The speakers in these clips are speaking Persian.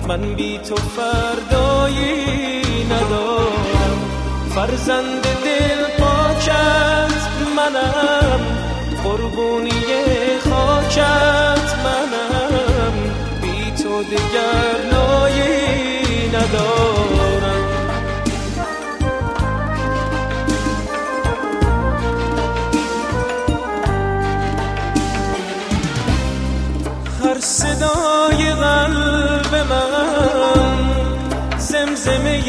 من بی تو فردایی ندارم. فرزند دل پاکت منم، قربونی خاکت منم، بی تو دگر نایی ندارم. هر صدای قلب من زمزمه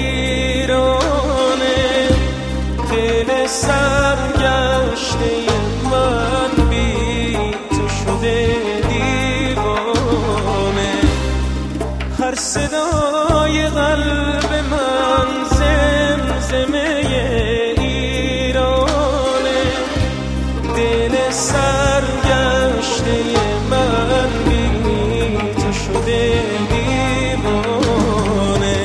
ایرانه، دل سرگشته من بی تو شده دیوانه. هر صدای قلب من زمزمه ایرانه، دل سرگشته من بی تو شده دیوانه.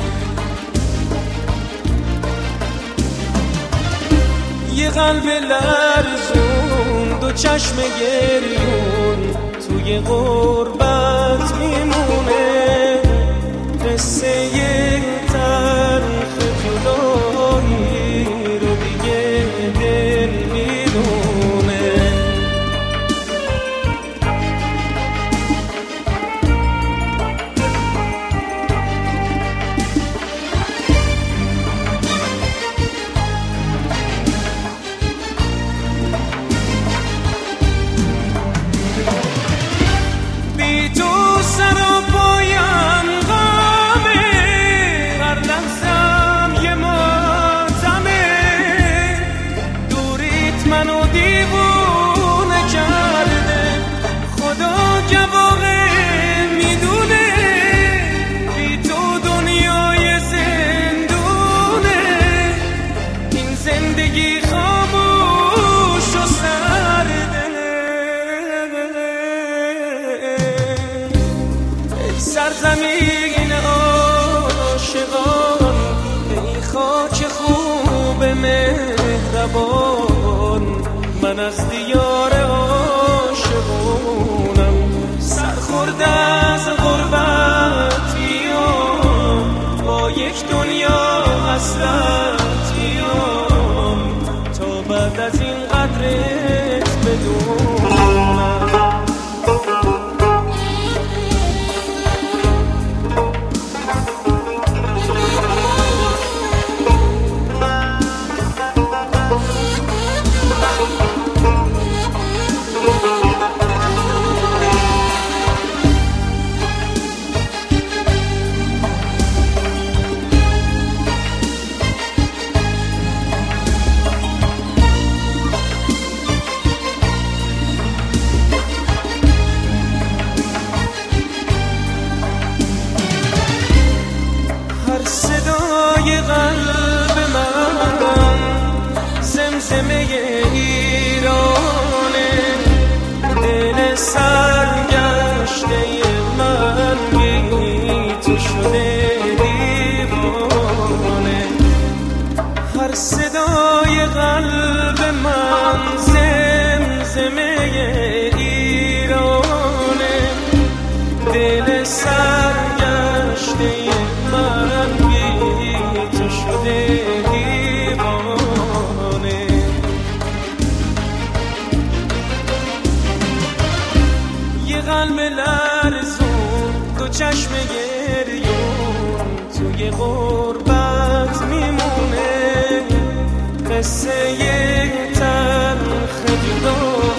یه قلب لرزون، دو چشم گریون، توی غربت میمونه. قصه تلخ جدایی رو دیگه دل میدونه. بی تو سر و پایم غمه، هر لحظم یه ماتمه. دوریت منو دیوونه کرده، خدا گواهه میدونه. بی تو دنیای زندونه، این زندگی خاموش و سرده. سرزمین عاشقان، ای خاک خوب مهربان، من از دیار عاشقونم. سرخورده از غربت بیام، با یک دنیا حسرت بیام، تا بعد از این قدرت بدونم. صدای قلب من زمزمه ایرانه، دل سرگشته من بی تو شده دیوانه. هر صدای قلب من زمزمه ایرانه، دل سرگشته من تو شده دیوانه. یه قلب لرزون، دو چشم گریون، توی غربت میمونه. قصه تلخ جدایی